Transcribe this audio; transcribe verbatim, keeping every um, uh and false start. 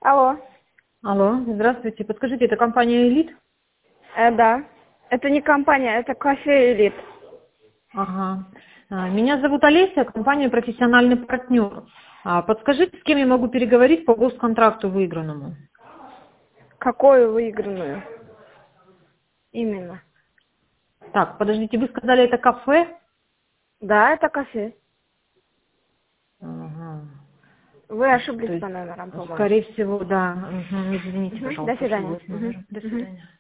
Алло. Алло, здравствуйте. Подскажите, это компания «Элит»? Э, да. Это не компания, это кафе «Элит». Ага. А, Меня зовут Олеся, компания «Профессиональный партнер». А, Подскажите, с кем я могу переговорить по госконтракту выигранному? Какую выигранную? Именно. Так, подождите, вы сказали, это кафе? Да, это кафе. Ага. Вы То ошиблись есть, по номерам, по-моему. скорее всего, да. Мгм. Извините, Мгм. До пожалуйста, свидания. ошиблась Мгм. номером. До Мгм. свидания.